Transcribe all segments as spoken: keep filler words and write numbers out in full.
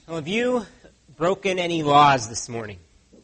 Well, have you broken any laws this morning?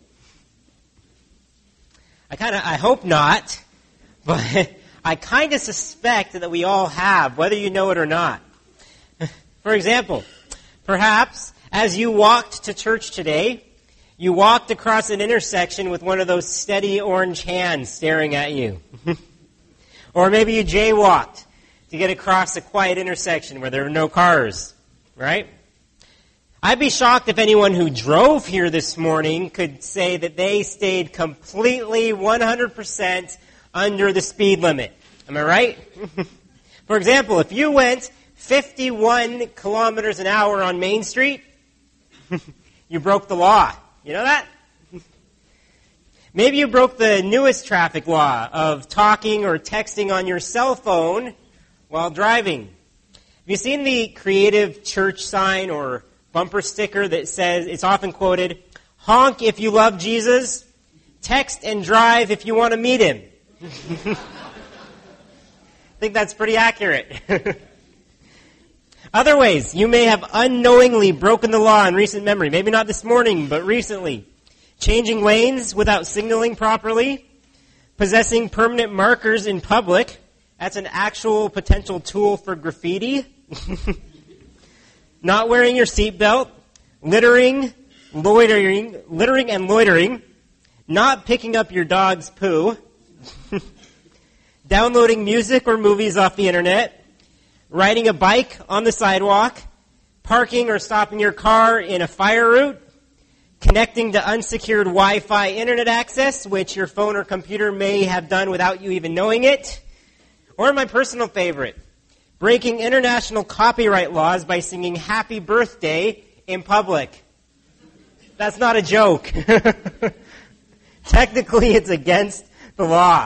I kind of, I hope not, but I kind of suspect that we all have, whether you know it or not. For example, perhaps as you walked to church today, you walked across an intersection with one of those steady orange hands staring at you. Or maybe you jaywalked to get across a quiet intersection where there are no cars, right? I'd be shocked if anyone who drove here this morning could say that they stayed completely one hundred percent under the speed limit. Am I right? For example, if you went fifty-one kilometers an hour on Main Street, you broke the law. You know that? Maybe you broke the newest traffic law of talking or texting on your cell phone while driving. Have you seen the creative church sign or bumper sticker that says, it's often quoted, honk if you love Jesus, text and drive if you want to meet him? I think that's pretty accurate. Other ways, you may have unknowingly broken the law in recent memory. Maybe not this morning, but recently. Changing lanes without signaling properly. Possessing permanent markers in public. That's an actual potential tool for graffiti. Not wearing your seatbelt. Littering, loitering, littering and loitering. Not picking up your dog's poo. Downloading music or movies off the internet. Riding a bike on the sidewalk. Parking or stopping your car in a fire route. Connecting to unsecured Wi-Fi internet access, which your phone or computer may have done without you even knowing it. Or my personal favorite, breaking international copyright laws by singing Happy Birthday in public. That's not a joke. Technically, it's against the law.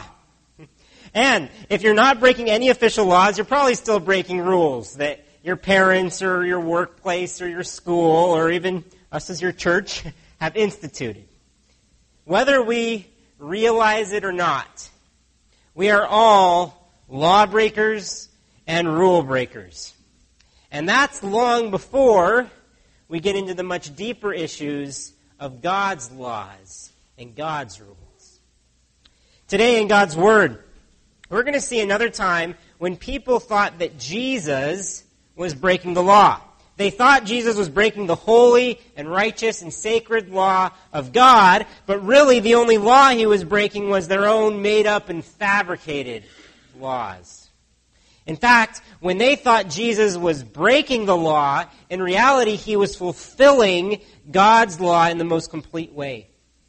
And if you're not breaking any official laws, you're probably still breaking rules that your parents or your workplace or your school or even us as your church have instituted. Whether we realize it or not, we are all lawbreakers and rule breakers. And that's long before we get into the much deeper issues of God's laws and God's rules. Today in God's Word, we're going to see another time when people thought that Jesus was breaking the law. They thought Jesus was breaking the holy and righteous and sacred law of God, but really the only law he was breaking was their own made-up and fabricated laws. In fact, when they thought Jesus was breaking the law, in reality he was fulfilling God's law in the most complete way.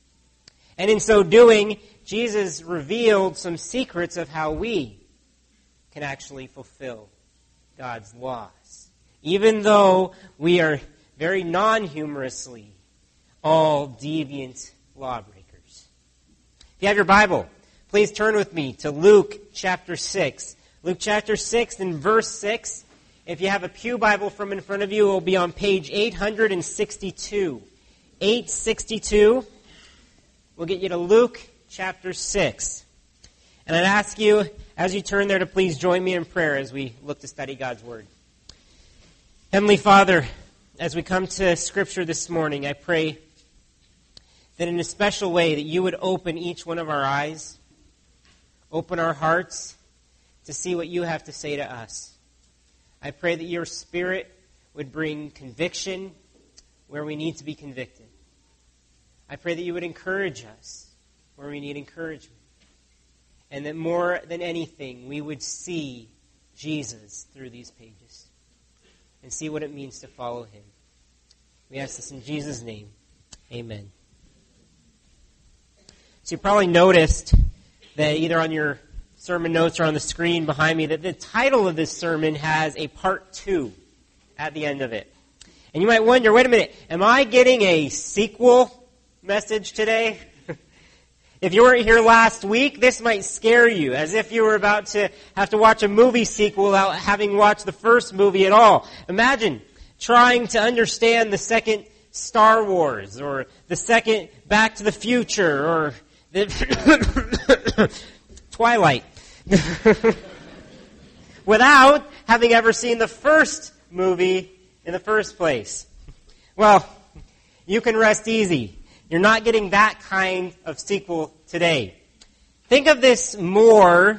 And in so doing, Jesus revealed some secrets of how we can actually fulfill God's laws. Even though we are very non-humorously all deviant lawbreakers. If you have your Bible, please turn with me to Luke chapter six. Luke chapter six and verse six. If you have a pew Bible from in front of you, it will be on page eight hundred sixty-two. eight sixty-two. We'll get you to Luke chapter six. And I'd ask you, as you turn there, to please join me in prayer as we look to study God's Word. Heavenly Father, as we come to Scripture this morning, I pray that in a special way that you would open each one of our eyes, open our hearts to see what you have to say to us. I pray that your Spirit would bring conviction where we need to be convicted. I pray that you would encourage us where we need encouragement. And that more than anything, we would see Jesus through these pages and see what it means to follow him. We ask this in Jesus' name. Amen. So you probably noticed that either on your sermon notes or on the screen behind me that the title of this sermon has a part two at the end of it. And you might wonder, wait a minute, am I getting a sequel message today? If you weren't here last week, this might scare you, as if you were about to have to watch a movie sequel without having watched the first movie at all. Imagine trying to understand the second Star Wars, or the second Back to the Future, or the Twilight, without having ever seen the first movie in the first place. Well, you can rest easy. You're not getting that kind of sequel today. Think of this more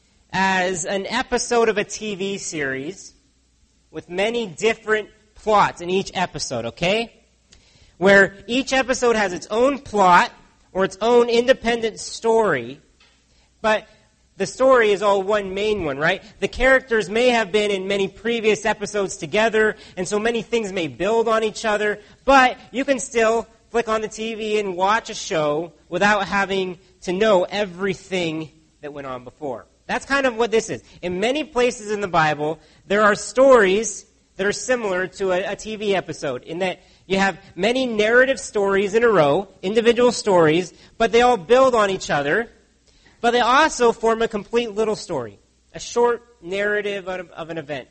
as an episode of a T V series with many different plots in each episode, okay? Where each episode has its own plot or its own independent story, but the story is all one main one, right? The characters may have been in many previous episodes together, and so many things may build on each other, but you can still flick on the T V and watch a show without having to know everything that went on before. That's kind of what this is. In many places in the Bible, there are stories that are similar to a, a T V episode, in that you have many narrative stories in a row, individual stories, but they all build on each other, but they also form a complete little story, a short narrative of, of an event.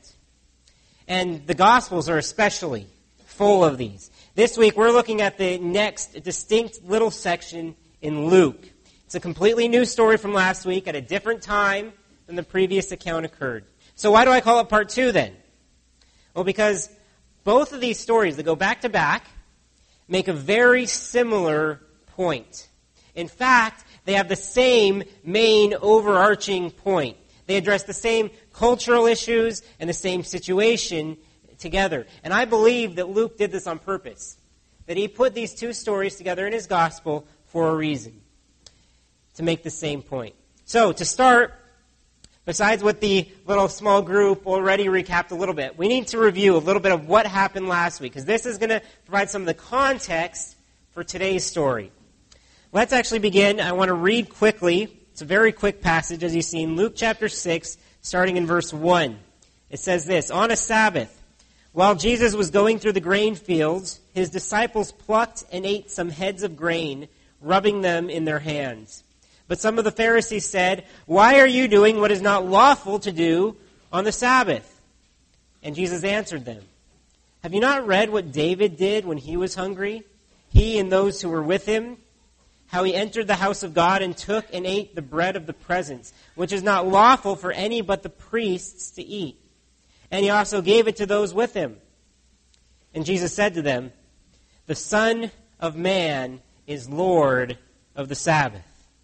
And the Gospels are especially full of these. This week, we're looking at the next distinct little section in Luke. It's a completely new story from last week at a different time than the previous account occurred. So why do I call it part two then? Well, because both of these stories that go back to back make a very similar point. In fact, they have the same main overarching point. They address the same cultural issues and the same situation together. And I believe that Luke did this on purpose, that he put these two stories together in his gospel for a reason, to make the same point. So, to start, besides what the little small group already recapped a little bit, we need to review a little bit of what happened last week, because this is going to provide some of the context for today's story. Let's actually begin. I want to read quickly. It's a very quick passage, as you've seen. Luke chapter six, starting in verse one. It says this: On a Sabbath, while Jesus was going through the grain fields, his disciples plucked and ate some heads of grain, rubbing them in their hands. But some of the Pharisees said, "Why are you doing what is not lawful to do on the Sabbath?" And Jesus answered them, "Have you not read what David did when he was hungry, he and those who were with him? How he entered the house of God and took and ate the bread of the presence, which is not lawful for any but the priests to eat. And he also gave it to those with him." And Jesus said to them, "The Son of Man is Lord of the Sabbath."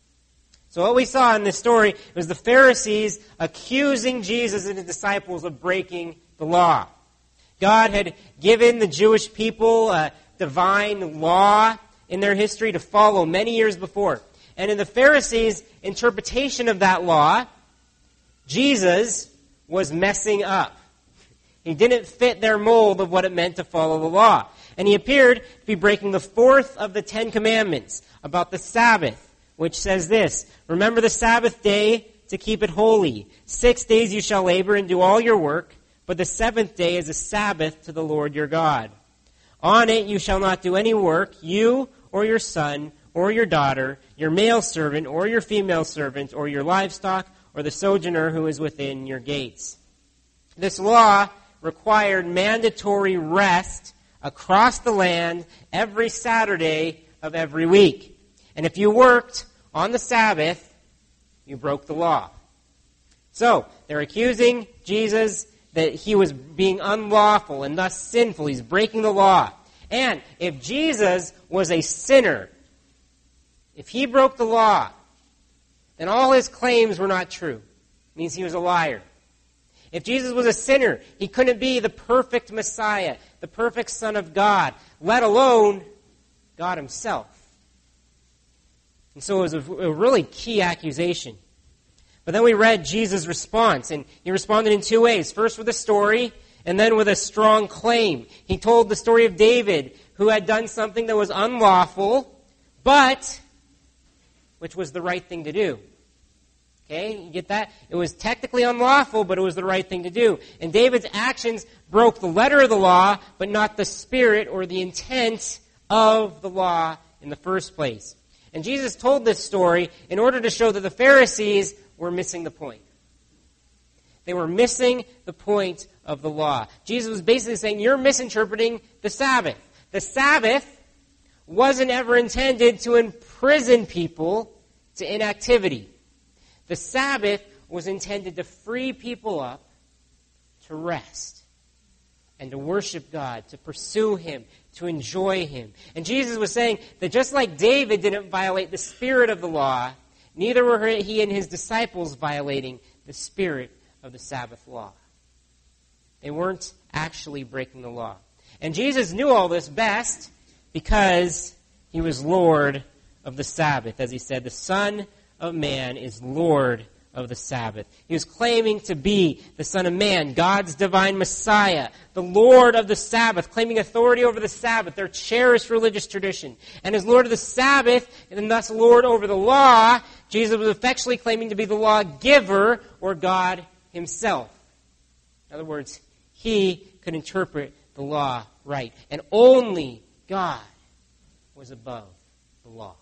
So what we saw in this story was the Pharisees accusing Jesus and his disciples of breaking the law. God had given the Jewish people a divine law in their history to follow many years before. And in the Pharisees' interpretation of that law, Jesus was messing up. He didn't fit their mold of what it meant to follow the law. And he appeared to be breaking the fourth of the Ten Commandments about the Sabbath, which says this: "Remember the Sabbath day to keep it holy. Six days you shall labor and do all your work, but the seventh day is a Sabbath to the Lord your God. On it you shall not do any work, you or your son or your daughter, your male servant or your female servant, or your livestock, or the sojourner who is within your gates." This law required mandatory rest across the land every Saturday of every week. And if you worked on the Sabbath, you broke the law. So, they're accusing Jesus that he was being unlawful and thus sinful. He's breaking the law. And if Jesus was a sinner, if he broke the law, then all his claims were not true. It means he was a liar. If Jesus was a sinner, he couldn't be the perfect Messiah, the perfect Son of God, let alone God himself. And so it was a, a really key accusation. But then we read Jesus' response, and he responded in two ways. First with a story, and then with a strong claim. He told the story of David, who had done something that was unlawful, but which was the right thing to do. Okay, you get that? It was technically unlawful, but it was the right thing to do. And David's actions broke the letter of the law, but not the spirit or the intent of the law in the first place. And Jesus told this story in order to show that the Pharisees were missing the point. They were missing the point of the law. Jesus was basically saying, you're misinterpreting the Sabbath. The Sabbath wasn't ever intended to imprison people to inactivity. The Sabbath was intended to free people up to rest. and to worship God, to pursue Him, to enjoy Him. And Jesus was saying that just like David didn't violate the spirit of the law, neither were he and his disciples violating the spirit of the Sabbath law. They weren't actually breaking the law. And Jesus knew all this best because He was Lord of the Sabbath. As He said, the Son of Man is Lord of the Sabbath. He was claiming to be the Son of Man, God's divine Messiah, the Lord of the Sabbath, claiming authority over the Sabbath, their cherished religious tradition. And as Lord of the Sabbath, and thus Lord over the law, Jesus was effectually claiming to be the lawgiver, or God Himself. In other words, He could interpret the law right. And only God was above the law.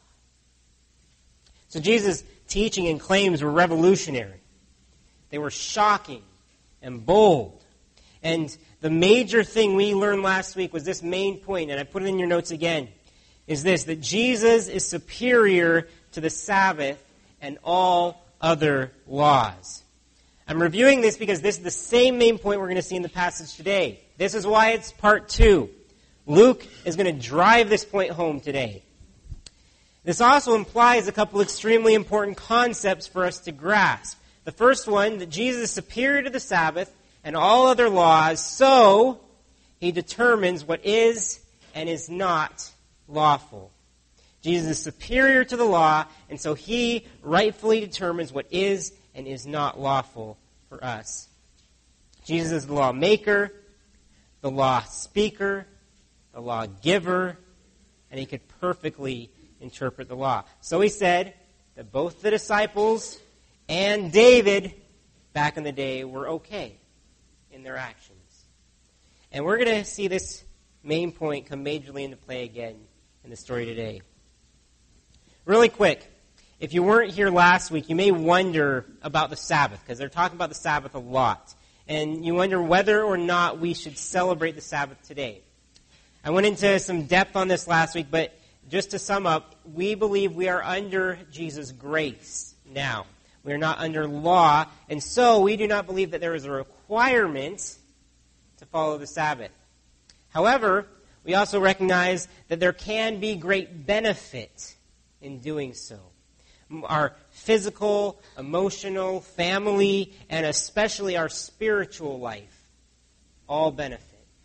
So Jesus' teaching and claims were revolutionary. They were shocking and bold. And the major thing we learned last week was this main point, and I put it in your notes again, is this, that Jesus is superior to the Sabbath and all other laws. I'm reviewing this because this is the same main point we're going to see in the passage today. This is why it's part two. Luke is going to drive this point home today. This also implies a couple extremely important concepts for us to grasp. The first one, that Jesus is superior to the Sabbath and all other laws, so He determines what is and is not lawful. Jesus is superior to the law, and so He rightfully determines what is and is not lawful for us. Jesus is the lawmaker, the law speaker, the lawgiver, and He could perfectly interpret the law. So He said that both the disciples and David back in the day were okay in their actions. And we're going to see this main point come majorly into play again in the story today. Really quick, if you weren't here last week, you may wonder about the Sabbath, because they're talking about the Sabbath a lot. And you wonder whether or not we should celebrate the Sabbath today. I went into some depth on this last week, but just to sum up, we believe we are under Jesus' grace now. We are not under law, and so we do not believe that there is a requirement to follow the Sabbath. However, we also recognize that there can be great benefit in doing so. Our physical, emotional, family, and especially our spiritual life all benefit.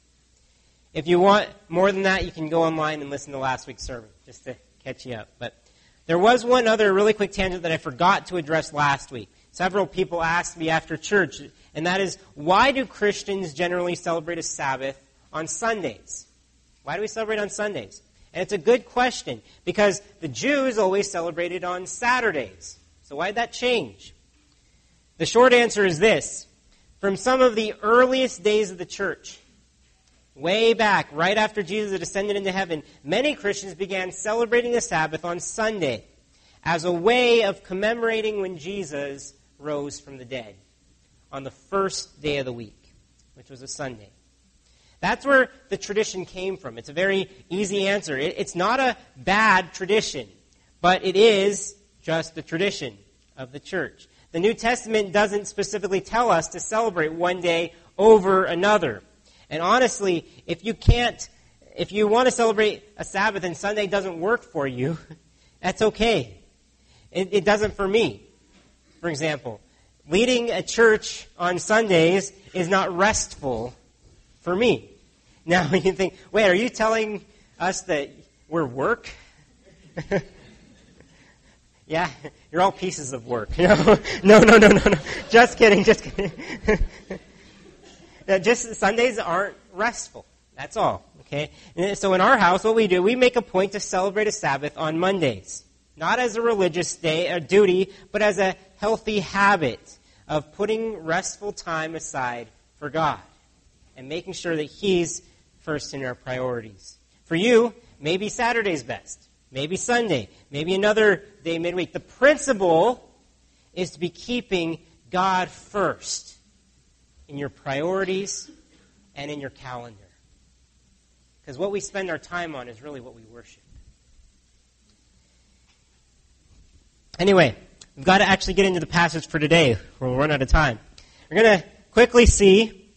If you want more than that, you can go online and listen to last week's sermon, just to catch you up. But there was one other really quick tangent that I forgot to address last week. Several people asked me after church, and that is, why do Christians generally celebrate a Sabbath on Sundays? Why do we celebrate on Sundays? And it's a good question, because the Jews always celebrated on Saturdays. So why did that change? The short answer is this. From some of the earliest days of the church, way back, right after Jesus had ascended into heaven, many Christians began celebrating the Sabbath on Sunday as a way of commemorating when Jesus rose from the dead on the first day of the week, which was a Sunday. That's where the tradition came from. It's a very easy answer. It, it's not a bad tradition, but it is just the tradition of the church. The New Testament doesn't specifically tell us to celebrate one day over another. And honestly, if you can't, if you want to celebrate a Sabbath and Sunday doesn't work for you, that's okay. It, it doesn't for me. For example, leading a church on Sundays is not restful for me. Now you think, wait, are you telling us that we're work? Yeah, you're all pieces of work. No, no, no, no, no, no. Just kidding, just kidding. Just Sundays aren't restful. That's all. Okay. And so in our house, what we do, we make a point to celebrate a Sabbath on Mondays, not as a religious day or duty, but as a healthy habit of putting restful time aside for God and making sure that He's first in our priorities. For you, maybe Saturday's best. Maybe Sunday. Maybe another day midweek. The principle is to be keeping God first in your priorities and in your calendar. Because what we spend our time on is really what we worship. Anyway, we've got to actually get into the passage for today, or we'll run out of time. We're going to quickly see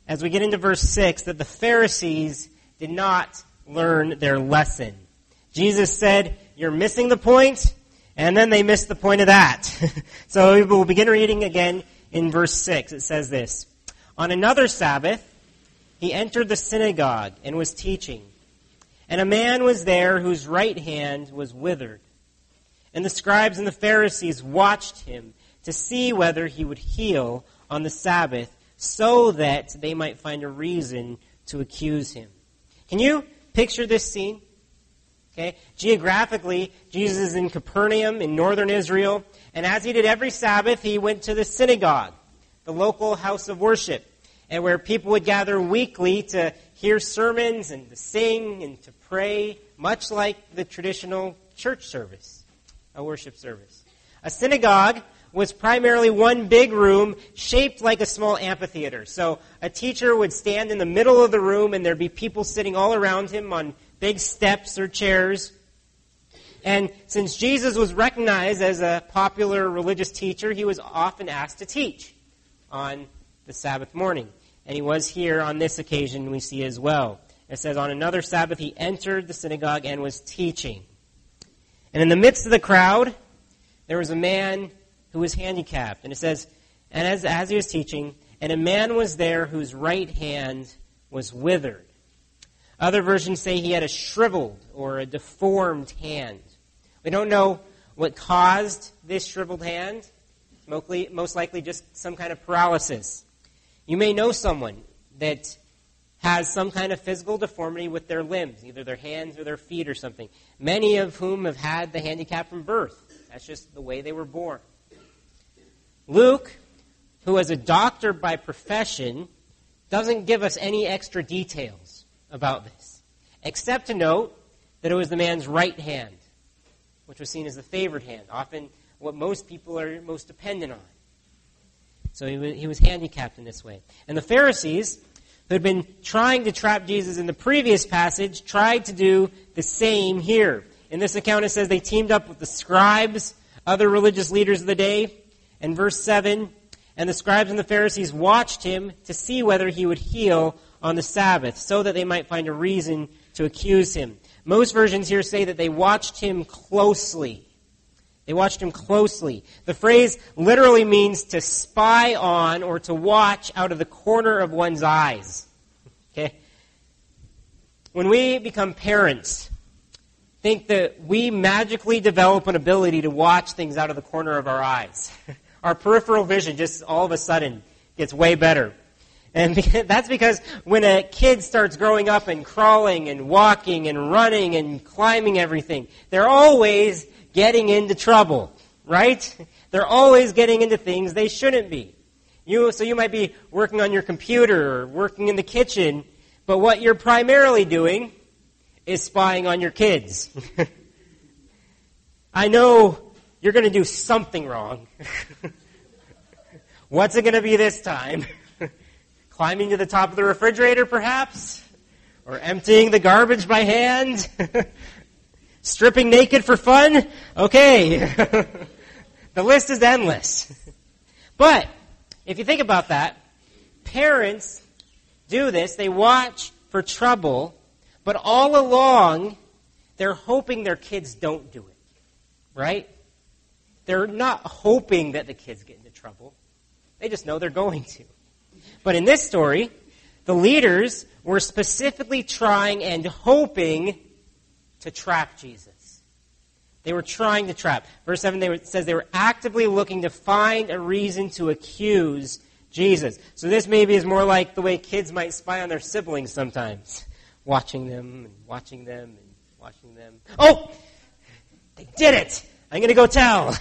as we get into verse six, that the Pharisees did not learn their lesson. Jesus said, you're missing the point, and then they missed the point of that. So we'll begin reading again in verse six. It says this, on another Sabbath, he entered the synagogue and was teaching. And a man was there whose right hand was withered. And the scribes and the Pharisees watched him to see whether he would heal on the Sabbath, so that they might find a reason to accuse him. Can you picture this scene? Okay. Geographically, Jesus is in Capernaum in northern Israel, and as he did every Sabbath, he went to the synagogue, the local house of worship, and where people would gather weekly to hear sermons and to sing and to pray, much like the traditional church service, a worship service. A synagogue was primarily one big room shaped like a small amphitheater. So a teacher would stand in the middle of the room, and there'd be people sitting all around him on big steps or chairs. And since Jesus was recognized as a popular religious teacher, he was often asked to teach on the Sabbath morning. And he was here on this occasion, we see as well. It says, on another Sabbath he entered the synagogue and was teaching. And in the midst of the crowd, there was a man who was handicapped. And it says, and as, as he was teaching, and a man was there whose right hand was withered. Other versions say he had a shriveled or a deformed hand. We don't know what caused this shriveled hand. Mostly, most likely just some kind of paralysis. You may know someone that has some kind of physical deformity with their limbs, either their hands or their feet or something. Many of whom have had the handicap from birth. That's just the way they were born. Luke, who is a doctor by profession, doesn't give us any extra details about this, except to note that it was the man's right hand, which was seen as the favored hand, often what most people are most dependent on. So he was, he was handicapped in this way. And the Pharisees, who had been trying to trap Jesus in the previous passage, tried to do the same here. In this account it says they teamed up with the scribes, other religious leaders of the day. And verse seven, and the scribes and the Pharisees watched him to see whether he would heal on the Sabbath, so that they might find a reason to accuse him. Most versions here say that they watched him closely. They watched him closely. The phrase literally means to spy on or to watch out of the corner of one's eyes. Okay? When we become parents, think that we magically develop an ability to watch things out of the corner of our eyes. Our peripheral vision just all of a sudden gets way better. And that's because when a kid starts growing up and crawling and walking and running and climbing everything, they're always getting into trouble, right? They're always getting into things they shouldn't be. You, so you might be working on your computer or working in the kitchen, but what you're primarily doing is spying on your kids. I know you're going to do something wrong. What's it going to be this time? Climbing to the top of the refrigerator, perhaps? Or emptying the garbage by hand? Stripping naked for fun? Okay. The list is endless. But if you think about that, parents do this. They watch for trouble, but all along, they're hoping their kids don't do it. Right? They're not hoping that the kids get into trouble. They just know they're going to. But in this story, the leaders were specifically trying and hoping to trap Jesus. They were trying to trap. Verse seven they were, says they were actively looking to find a reason to accuse Jesus. So this maybe is more like the way kids might spy on their siblings sometimes. Watching them and watching them and watching them. Oh! They did it! I'm going to go tell.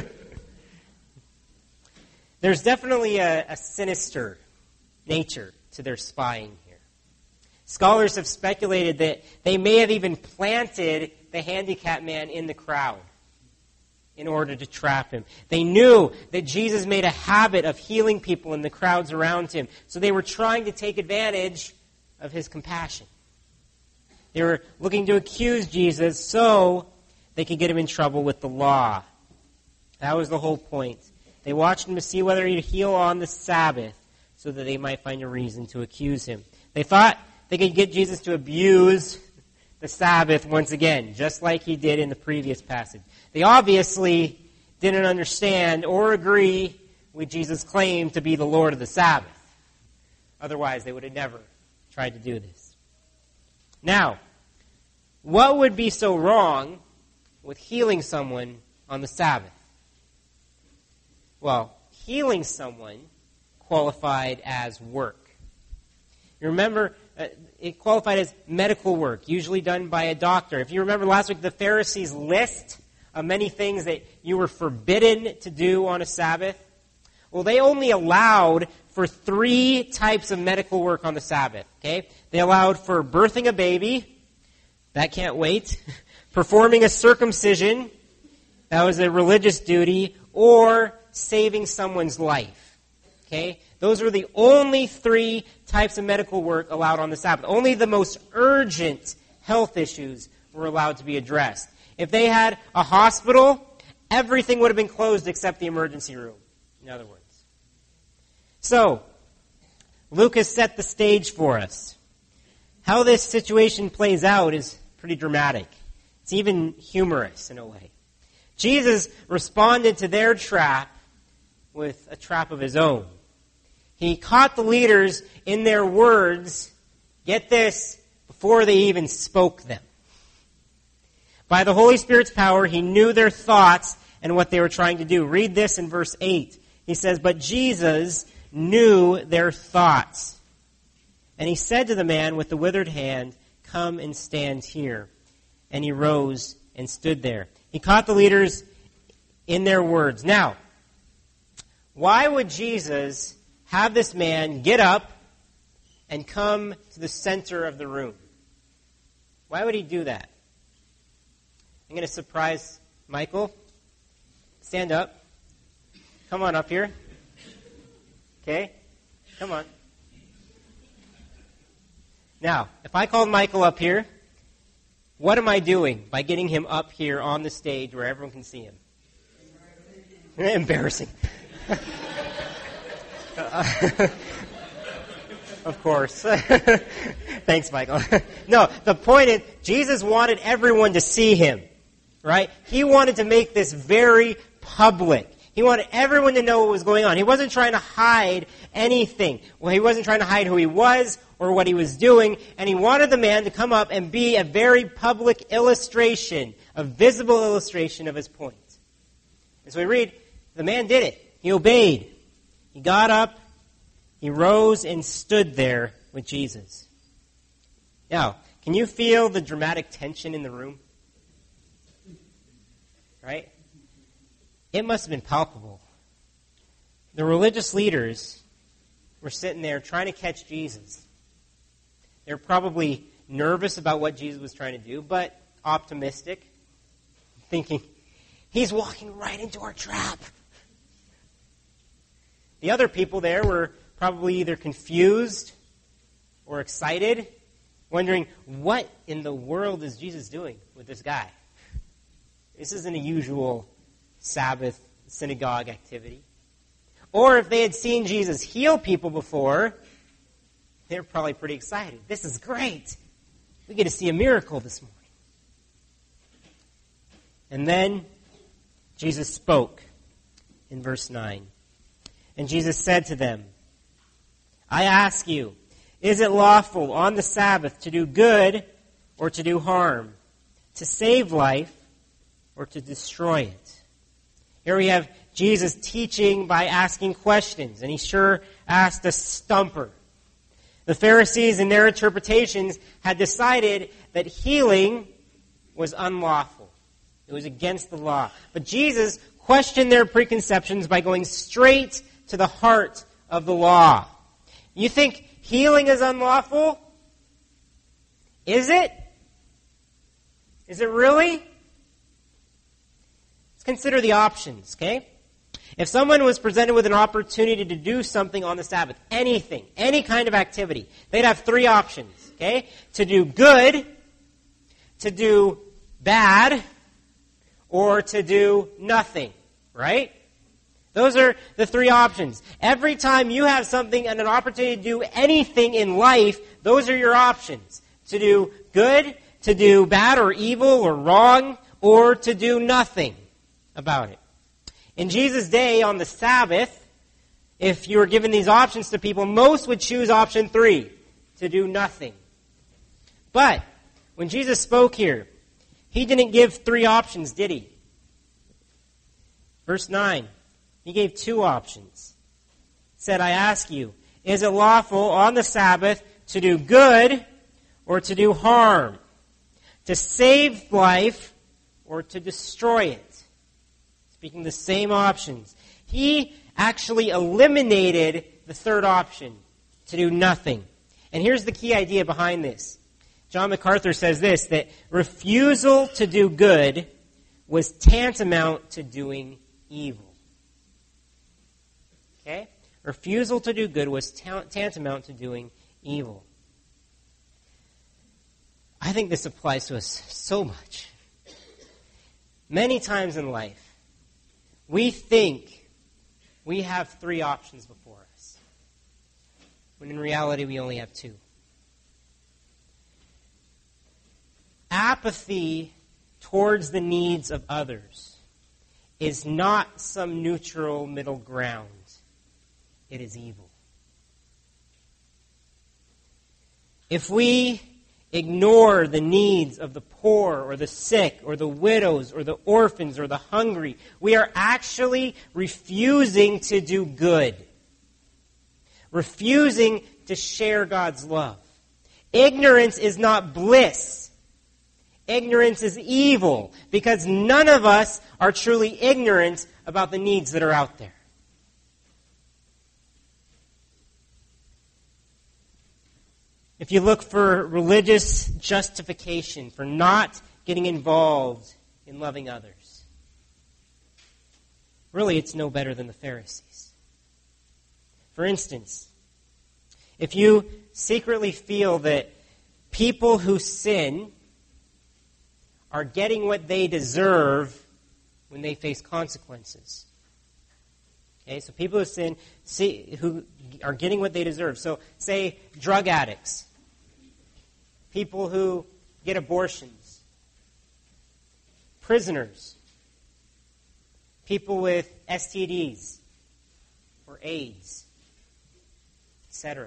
There's definitely a, a sinister nature to their spying here. Scholars have speculated that they may have even planted the handicapped man in the crowd in order to trap him. They knew that Jesus made a habit of healing people in the crowds around him, so they were trying to take advantage of his compassion. They were looking to accuse Jesus so they could get him in trouble with the law. That was the whole point. They watched him to see whether he'd heal on the Sabbath, so that they might find a reason to accuse him. They thought they could get Jesus to abuse the Sabbath once again, just like he did in the previous passage. They obviously didn't understand or agree with Jesus' claim to be the Lord of the Sabbath. Otherwise, they would have never tried to do this. Now, what would be so wrong with healing someone on the Sabbath? Well, healing someone qualified as work. You remember, uh, it qualified as medical work, usually done by a doctor. If you remember last week, the Pharisees list of many things that you were forbidden to do on a Sabbath. Well, they only allowed for three types of medical work on the Sabbath. Okay, they allowed for birthing a baby. That can't wait. Performing a circumcision. That was a religious duty. Or saving someone's life. Okay, those were the only three types of medical work allowed on the Sabbath. Only the most urgent health issues were allowed to be addressed. If they had a hospital, everything would have been closed except the emergency room, in other words. So, Luke has set the stage for us. How this situation plays out is pretty dramatic. It's even humorous in a way. Jesus responded to their trap with a trap of his own. He caught the leaders in their words, get this, before they even spoke them. By the Holy Spirit's power, he knew their thoughts and what they were trying to do. Read this in verse eight. He says, but Jesus knew their thoughts. And he said to the man with the withered hand, come and stand here. And he rose and stood there. He caught the leaders in their words. Now, why would Jesus have this man get up and come to the center of the room? Why would he do that? I'm going to surprise Michael. Stand up. Come on up here. Okay? Come on. Now, if I called Michael up here, what am I doing by getting him up here on the stage where everyone can see him? Embarrassing. uh, of course. Thanks, Michael. No, the point is, Jesus wanted everyone to see him, right? He wanted to make this very public. He wanted everyone to know what was going on. He wasn't trying to hide anything. Well, he wasn't trying to hide who he was or what he was doing. And he wanted the man to come up and be a very public illustration, a visible illustration of his point. And so we read, the man did it. He obeyed. He got up. He rose and stood there with Jesus. Now, can you feel the dramatic tension in the room? Right? It must have been palpable. The religious leaders were sitting there trying to catch Jesus. They were probably nervous about what Jesus was trying to do, but optimistic, thinking, he's walking right into our trap. The other people there were probably either confused or excited, wondering, what in the world is Jesus doing with this guy? This isn't a usual Sabbath synagogue activity. Or if they had seen Jesus heal people before, they were probably pretty excited. This is great. We get to see a miracle this morning. And then Jesus spoke in verse nine. And Jesus said to them, I ask you, is it lawful on the Sabbath to do good or to do harm, to save life or to destroy it? Here we have Jesus teaching by asking questions, and he sure asked a stumper. The Pharisees, in their interpretations, had decided that healing was unlawful. It was against the law. But Jesus questioned their preconceptions by going straight to the heart of the law. You think healing is unlawful? Is it? Is it really? Let's consider the options, okay? If someone was presented with an opportunity to do something on the Sabbath, anything, any kind of activity, they'd have three options, okay? To do good, to do bad, or to do nothing, right? Those are the three options. Every time you have something and an opportunity to do anything in life, those are your options. To do good, to do bad or evil or wrong, or to do nothing about it. In Jesus' day, on the Sabbath, if you were given these options to people, most would choose option three, to do nothing. But when Jesus spoke here, he didn't give three options, did he? Verse nine, he gave two options. He said, I ask you, is it lawful on the Sabbath to do good or to do harm? To save life or to destroy it? Speaking the same options. He actually eliminated the third option, to do nothing. And here's the key idea behind this. John MacArthur says this, that refusal to do good was tantamount to doing evil. Okay? Refusal to do good was ta- tantamount to doing evil. I think this applies to us so much. Many times in life, we think we have three options before us, when in reality we only have two. Apathy towards the needs of others is not some neutral middle ground. It is evil. If we ignore the needs of the poor or the sick or the widows or the orphans or the hungry, we are actually refusing to do good. Refusing to share God's love. Ignorance is not bliss. Ignorance is evil, because none of us are truly ignorant about the needs that are out there. If you look for religious justification for not getting involved in loving others, really it's no better than the Pharisees. For instance, if you secretly feel that people who sin are getting what they deserve when they face consequences. Okay, so people who sin see, who are getting what they deserve. So, say drug addicts, people who get abortions, prisoners, people with S T Ds or AIDS, et cetera.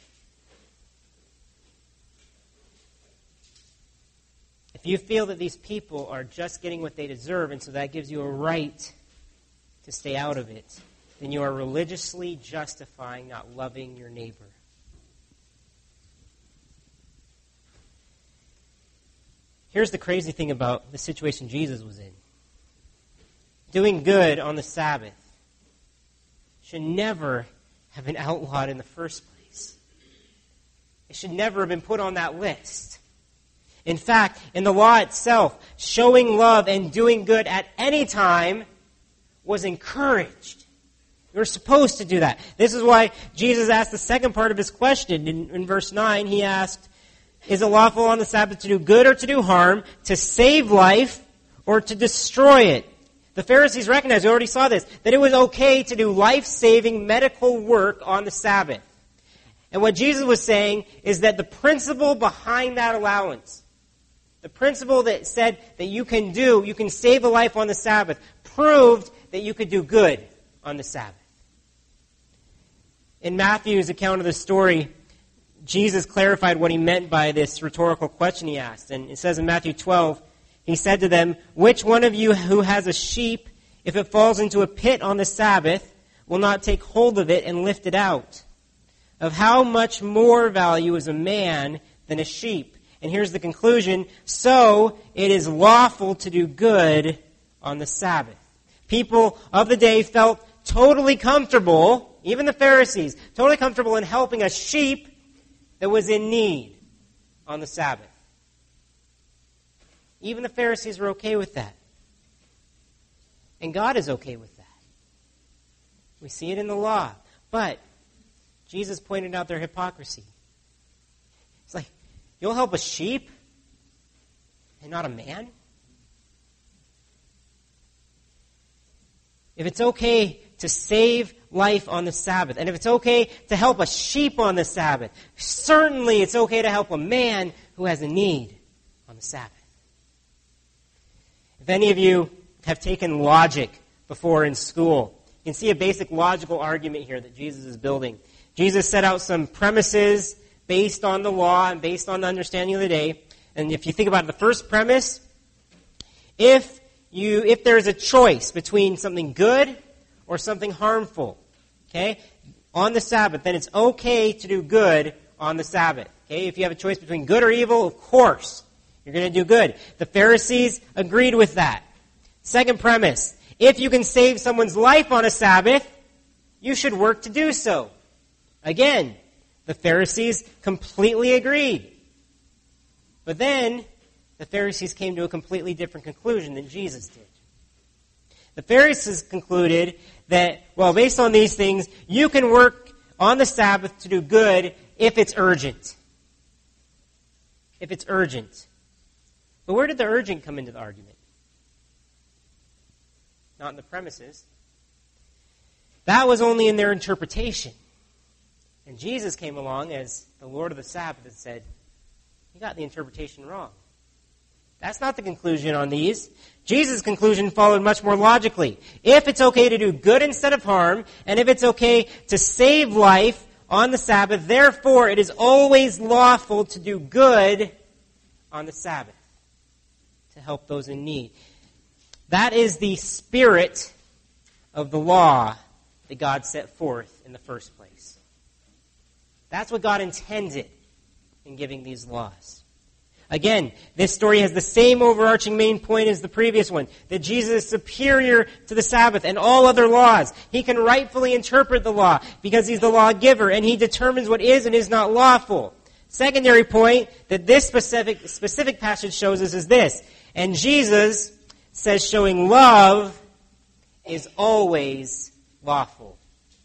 If you feel that these people are just getting what they deserve, and so that gives you a right to stay out of it, then you are religiously justifying not loving your neighbor. Here's the crazy thing about the situation Jesus was in. Doing good on the Sabbath should never have been outlawed in the first place. It should never have been put on that list. In fact, in the law itself, showing love and doing good at any time was encouraged. You were supposed to do that. This is why Jesus asked the second part of his question. In, in verse nine, he asked, is it lawful on the Sabbath to do good or to do harm, to save life or to destroy it? The Pharisees recognized, we already saw this, that it was okay to do life-saving medical work on the Sabbath. And what Jesus was saying is that the principle behind that allowance, the principle that said that you can do, you can save a life on the Sabbath, proved that you could do good on the Sabbath. In Matthew's account of the story, Jesus clarified what he meant by this rhetorical question he asked. And it says in Matthew twelve, he said to them, which one of you who has a sheep, if it falls into a pit on the Sabbath, will not take hold of it and lift it out? Of how much more value is a man than a sheep? And here's the conclusion. So it is lawful to do good on the Sabbath. People of the day felt totally comfortable, even the Pharisees, totally comfortable in helping a sheep that was in need on the Sabbath. Even the Pharisees were okay with that. And God is okay with that. We see it in the law. But Jesus pointed out their hypocrisy. It's like, you'll help a sheep and not a man? If it's okay to save life on the Sabbath, and if it's okay to help a sheep on the Sabbath, certainly it's okay to help a man who has a need on the Sabbath. If any of you have taken logic before in school, you can see a basic logical argument here that Jesus is building. Jesus set out some premises based on the law and based on the understanding of the day. And if you think about it, the first premise, if you if there's a choice between something good or something harmful, okay, on the Sabbath, then it's okay to do good on the Sabbath. Okay, if you have a choice between good or evil, of course, you're going to do good. The Pharisees agreed with that. Second premise, if you can save someone's life on a Sabbath, you should work to do so. Again, the Pharisees completely agreed. But then, the Pharisees came to a completely different conclusion than Jesus did. The Pharisees concluded that, well, based on these things, you can work on the Sabbath to do good if it's urgent. If it's urgent. But where did the urgent come into the argument? Not in the premises. That was only in their interpretation. And Jesus came along as the Lord of the Sabbath and said, you got the interpretation wrong. That's not the conclusion on these. Jesus' conclusion followed much more logically. If it's okay to do good instead of harm, and if it's okay to save life on the Sabbath, therefore it is always lawful to do good on the Sabbath, to help those in need. That is the spirit of the law that God set forth in the first place. That's what God intended in giving these laws. Again, this story has the same overarching main point as the previous one, that Jesus is superior to the Sabbath and all other laws. He can rightfully interpret the law because he's the lawgiver, and he determines what is and is not lawful. Secondary point that this specific, specific passage shows us is this, and Jesus says showing love is always lawful.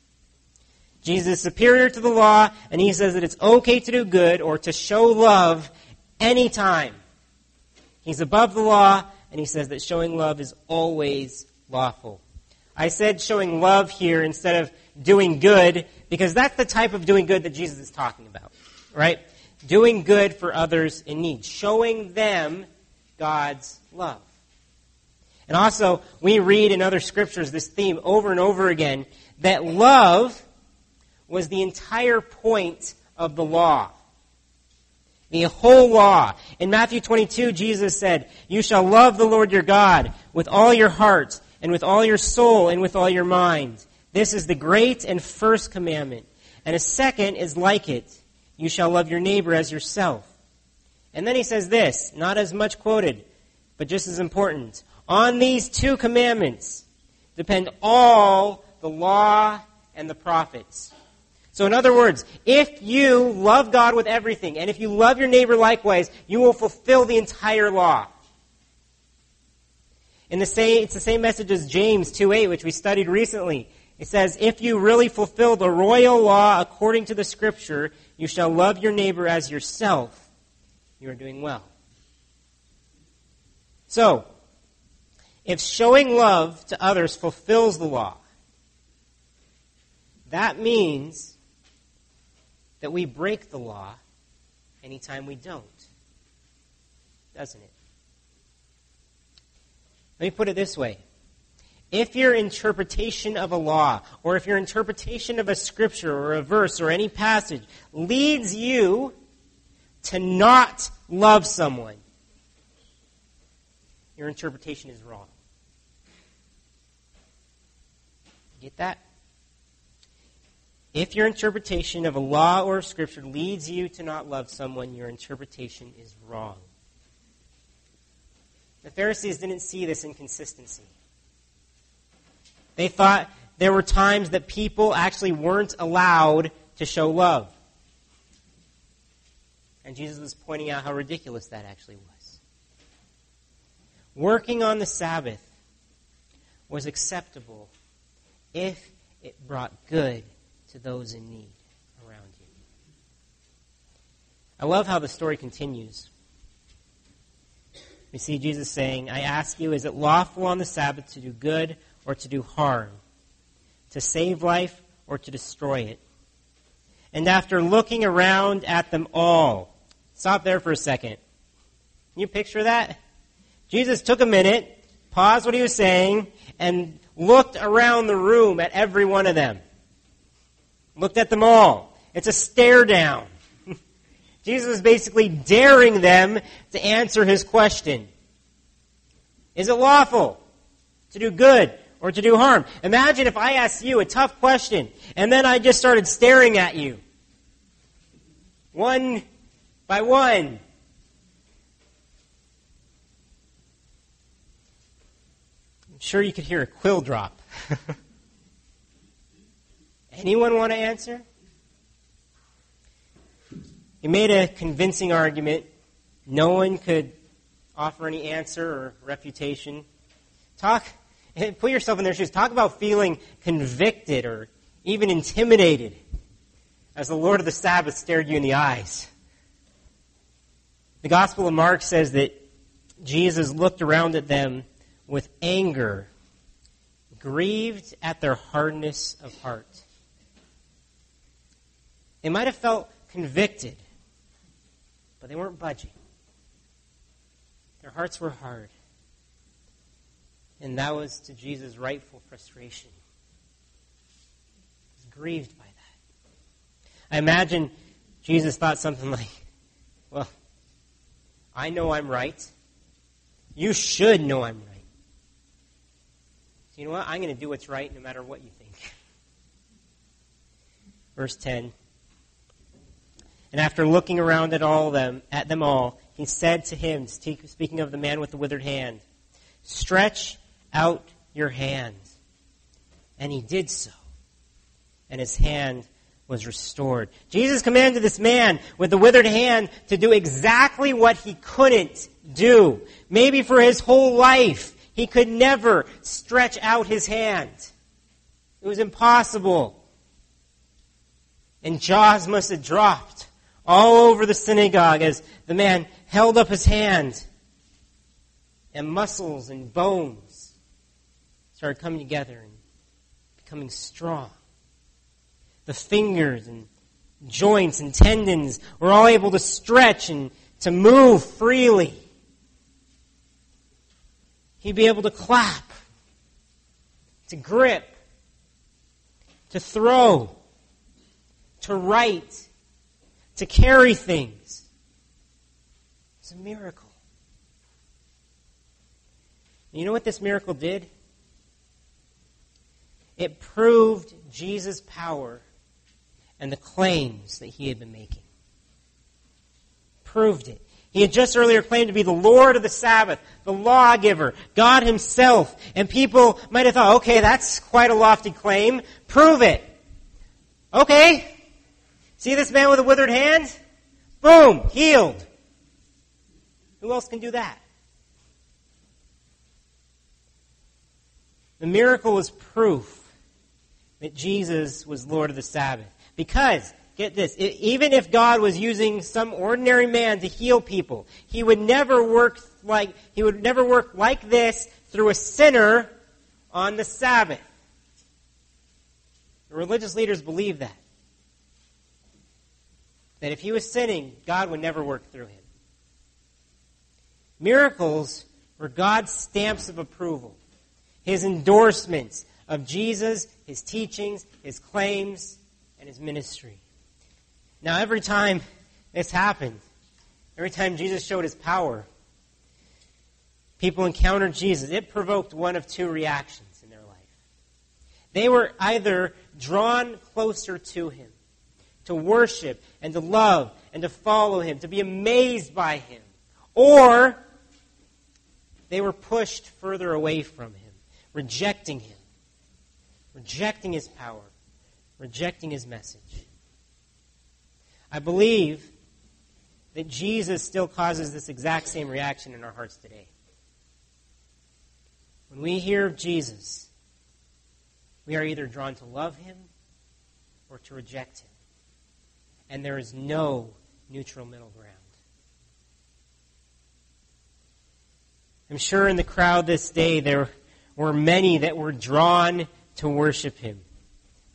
Jesus is superior to the law, and he says that it's okay to do good or to show love anytime. He's above the law, and he says that showing love is always lawful. I said showing love here instead of doing good, because that's the type of doing good that Jesus is talking about, right? Doing good for others in need. Showing them God's love. And also, we read in other scriptures this theme over and over again, that love was the entire point of the law. The whole law. In Matthew twenty-two, Jesus said, you shall love the Lord your God with all your heart and with all your soul and with all your mind. This is the great and first commandment. And a second is like it. You shall love your neighbor as yourself. And then he says this, not as much quoted, but just as important. On these two commandments depend all the law and the prophets. So in other words, if you love God with everything, and if you love your neighbor likewise, you will fulfill the entire law. In the same, it's the same message as James two eight, which we studied recently. It says, if you really fulfill the royal law according to the Scripture, you shall love your neighbor as yourself. You are doing well. So, if showing love to others fulfills the law, that means that we break the law anytime we don't. Doesn't it? Let me put it this way. If your interpretation of a law, or if your interpretation of a scripture or a verse or any passage leads you to not love someone, your interpretation is wrong. Get that? If your interpretation of a law or a scripture leads you to not love someone, your interpretation is wrong. The Pharisees didn't see this inconsistency. They thought there were times that people actually weren't allowed to show love. And Jesus was pointing out how ridiculous that actually was. Working on the Sabbath was acceptable if it brought good to those in need around you. I love how the story continues. We see Jesus saying, I ask you, is it lawful on the Sabbath to do good or to do harm, to save life or to destroy it. And after looking around at them all, stop there for a second. Can you picture that? Jesus took a minute, paused what he was saying, and looked around the room at every one of them. Looked at them all. It's a stare down. Jesus was basically daring them to answer his question. Is it lawful to do good or to do harm? Imagine if I asked you a tough question, and then I just started staring at you. One by one. I'm sure you could hear a quill drop. Anyone want to answer? He made a convincing argument. No one could offer any answer or refutation. Talk, put yourself in their shoes. Talk about feeling convicted or even intimidated as the Lord of the Sabbath stared you in the eyes. The Gospel of Mark says that Jesus looked around at them with anger, grieved at their hardness of heart. They might have felt convicted, but they weren't budging. Their hearts were hard. And that was to Jesus' rightful frustration. He was grieved by that. I imagine Jesus thought something like, well, I know I'm right. You should know I'm right. So you know what? I'm going to do what's right no matter what you think. Verse ten. And after looking around at all them, at them all, he said to him, speaking of the man with the withered hand, stretch out your hand. And he did so. And his hand was restored. Jesus commanded this man with the withered hand to do exactly what he couldn't do. Maybe for his whole life, he could never stretch out his hand. It was impossible. And jaws must have dropped all over the synagogue as the man held up his hand. And muscles and bones started coming together and becoming strong. The fingers and joints and tendons were all able to stretch and to move freely. He'd be able to clap, to grip, to throw, to write, to carry things. It's a miracle. And you know what this miracle did? It proved Jesus' power and the claims that he had been making. Proved it. He had just earlier claimed to be the Lord of the Sabbath, the lawgiver, God himself. And people might have thought, okay, that's quite a lofty claim. Prove it. Okay. See this man with a withered hand? Boom, healed. Who else can do that? The miracle was proof that Jesus was Lord of the Sabbath. Because, get this, even if God was using some ordinary man to heal people, he would never work like he would never work like this through a sinner on the Sabbath. The religious leaders believed that. That if he was sinning, God would never work through him. Miracles were God's stamps of approval, his endorsements of Jesus, his teachings, his claims, and his ministry. Now, every time this happened, every time Jesus showed his power, people encountered Jesus. It provoked one of two reactions in their life. They were either drawn closer to him, to worship and to love and to follow him, to be amazed by him, or they were pushed further away from him, rejecting him, rejecting his power, rejecting his message. I believe that Jesus still causes this exact same reaction in our hearts today. When we hear of Jesus, we are either drawn to love him or to reject him. And there is no neutral middle ground. I'm sure in the crowd this day there were many that were drawn to worship him.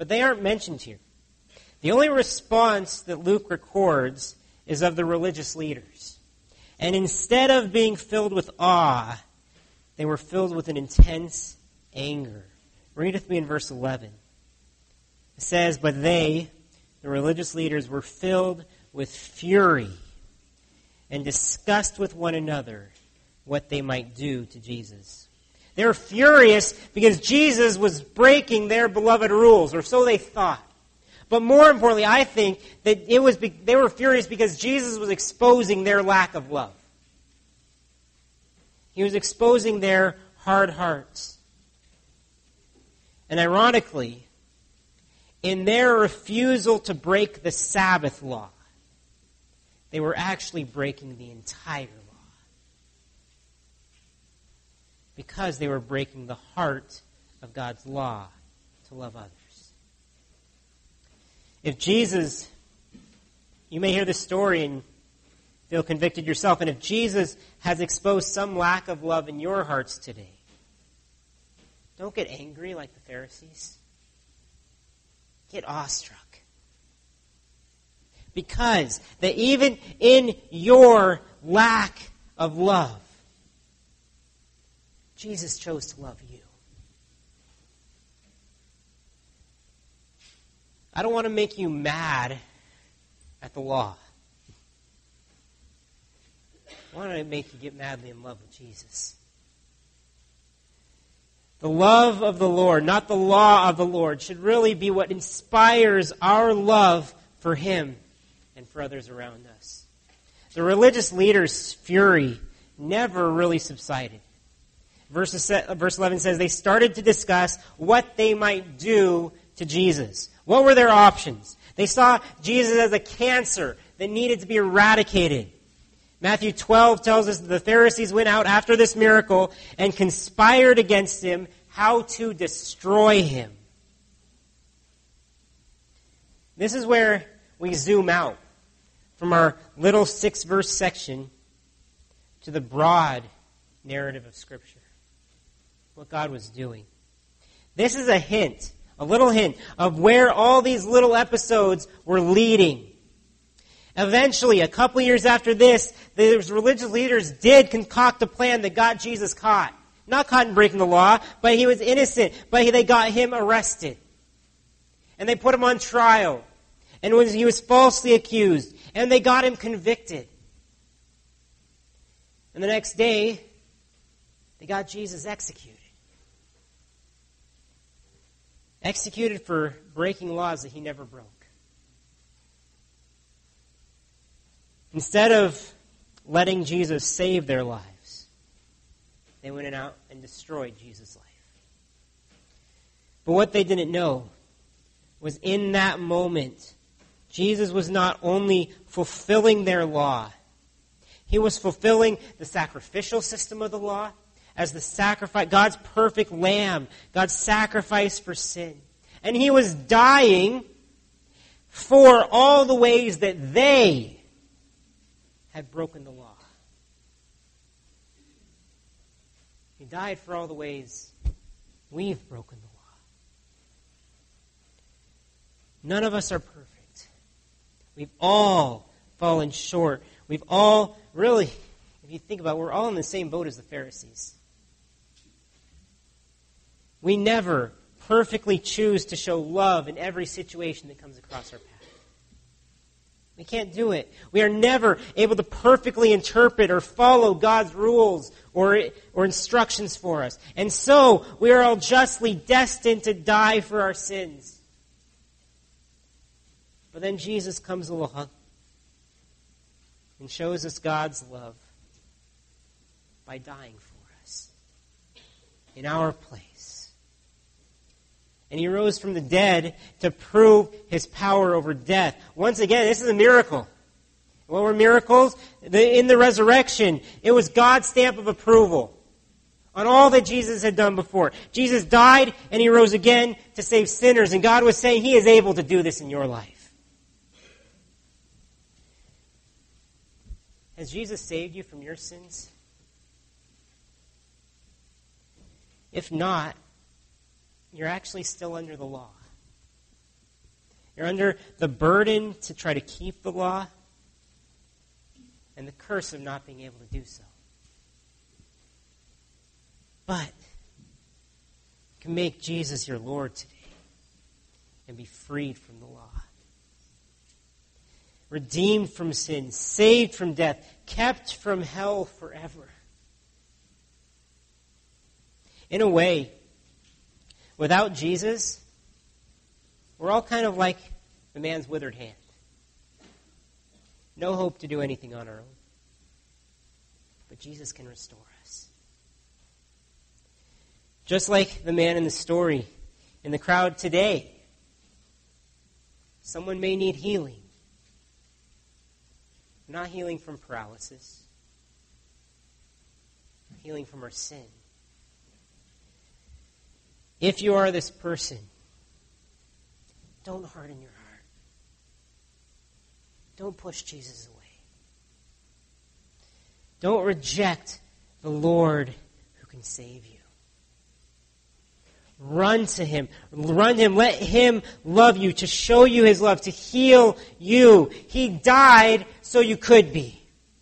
but they aren't mentioned here. The only response that Luke records is of the religious leaders. And instead of being filled with awe, they were filled with an intense anger. Read with me in verse eleven. It says, "But they, the religious leaders, were filled with fury and discussed with one another what they might do to Jesus." They were furious because Jesus was breaking their beloved rules, or so they thought. But more importantly, I think that it was they were furious because Jesus was exposing their lack of love. He was exposing their hard hearts. And ironically, in their refusal to break the Sabbath law, they were actually breaking the entire law. Because they were breaking the heart of God's law to love others. If Jesus, you may hear this story and feel convicted yourself, and if Jesus has exposed some lack of love in your hearts today, don't get angry like the Pharisees. Get awestruck. Because that even in your lack of love, Jesus chose to love you. I don't want to make you mad at the law. I want to make you get madly in love with Jesus. The love of the Lord, not the law of the Lord, should really be what inspires our love for Him and for others around us. The religious leaders' fury never really subsided. Verse eleven says they started to discuss what they might do to Jesus. What were their options? They saw Jesus as a cancer that needed to be eradicated. Matthew twelve tells us that the Pharisees went out after this miracle and conspired against Him how to destroy Him. This is where we zoom out from our little six-verse section to the broad narrative of Scripture. What God was doing. This is a hint, a little hint, of where all these little episodes were leading. Eventually, a couple years after this, the religious leaders did concoct a plan that got Jesus caught. Not caught in breaking the law, but he was innocent. But they got him arrested. And they put him on trial. And when he was falsely accused. And they got him convicted. And the next day, they got Jesus executed. Executed for breaking laws that he never broke. Instead of letting Jesus save their lives, they went out and destroyed Jesus' life. But what they didn't know was in that moment, Jesus was not only fulfilling their law, he was fulfilling the sacrificial system of the law as the sacrifice, God's perfect lamb, God's sacrifice for sin. And he was dying for all the ways that they had broken the law. He died for all the ways we've broken the law. None of us are perfect. We've all fallen short. We've all, really, if you think about it, we're all in the same boat as the Pharisees. We never perfectly choose to show love in every situation that comes across our path. We can't do it. We are never able to perfectly interpret or follow God's rules or, or instructions for us. And so, we are all justly destined to die for our sins. But then Jesus comes along and shows us God's love by dying for us in our place. And he rose from the dead to prove his power over death. Once again, this is a miracle. What were miracles? In the resurrection, it was God's stamp of approval on all that Jesus had done before. Jesus died and he rose again to save sinners. And God was saying he is able to do this in your life. Has Jesus saved you from your sins? If not, you're actually still under the law. You're under the burden to try to keep the law and the curse of not being able to do so. But you can make Jesus your Lord today and be freed from the law. Redeemed from sin, saved from death, kept from hell forever. In a way, without Jesus, we're all kind of like the man's withered hand. No hope to do anything on our own. But Jesus can restore us. Just like the man in the story, in the crowd today, someone may need healing. Not healing from paralysis. Healing from our sin. If you are this person, don't harden your heart. Don't push Jesus away. Don't reject the Lord who can save you. Run to Him. Run to Him. Let Him love you, to show you His love, to heal you. He died so you could be.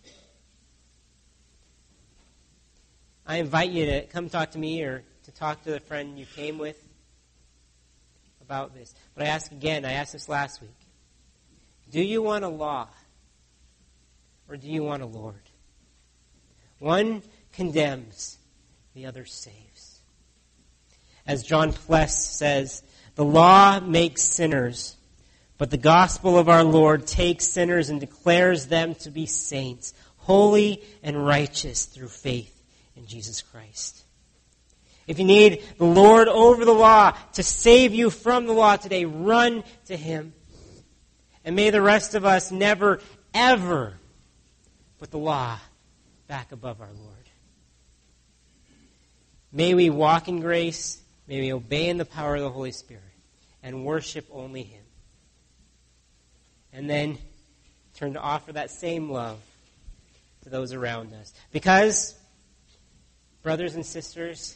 I invite you to come talk to me or to talk to the friend you came with about this. But I ask again, I asked this last week. Do you want a law? Or do you want a Lord? One condemns, the other saves. As John Pless says, the law makes sinners, but the gospel of our Lord takes sinners and declares them to be saints, holy and righteous through faith in Jesus Christ. If you need the Lord over the law to save you from the law today, run to Him. And may the rest of us never, ever put the law back above our Lord. May we walk in grace. May we obey in the power of the Holy Spirit and worship only Him. And then turn to offer that same love to those around us. Because, brothers and sisters,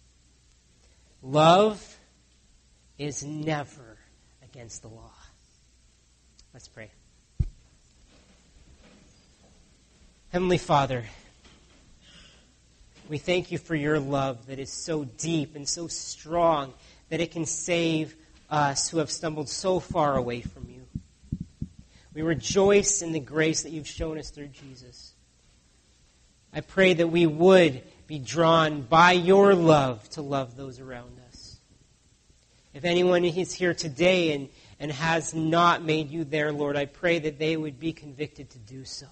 love is never against the law. Let's pray. Heavenly Father, we thank you for your love that is so deep and so strong that it can save us who have stumbled so far away from you. We rejoice in the grace that you've shown us through Jesus. I pray that we would be drawn by your love to love those around us. If anyone is here today and, and has not made you their Lord, I pray that they would be convicted to do so.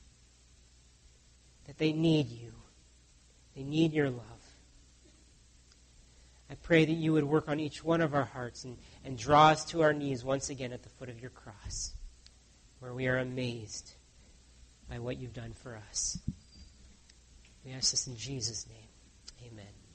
That they need you. They need your love. I pray that you would work on each one of our hearts and, and draw us to our knees once again at the foot of your cross, where we are amazed by what you've done for us. We ask this in Jesus' name. Amen.